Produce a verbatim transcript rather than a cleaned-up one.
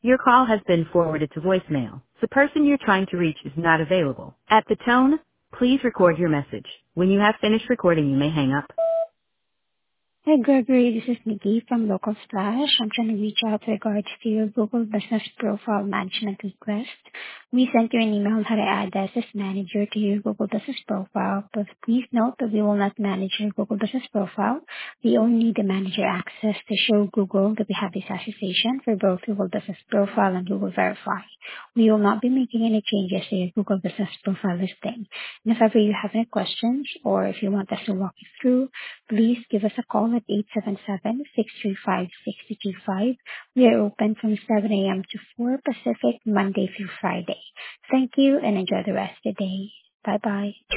Your call has been forwarded to voicemail. The person you're trying to reach is not available. At the tone, please record your message. When you have finished recording, you may hang up. Hi, Gregory. This is Nikki from Local Splash. I'm trying to reach out with regards to your Google Business Profile Management request. We sent you an email how to add as this manager to your Google Business Profile, but please note that we will not manage your Google Business Profile. We only need the manager access to show Google that we have this association for both Google Business Profile and Google Verify. We will not be making any changes to your Google Business Profile listing. And if ever you have any questions or if you want us to walk you through, please give us a call at eight seven seven, six three five, six two two five. We are open from seven a.m. to four Pacific, Monday through Friday. Thank you and enjoy the rest of the day. Bye-bye.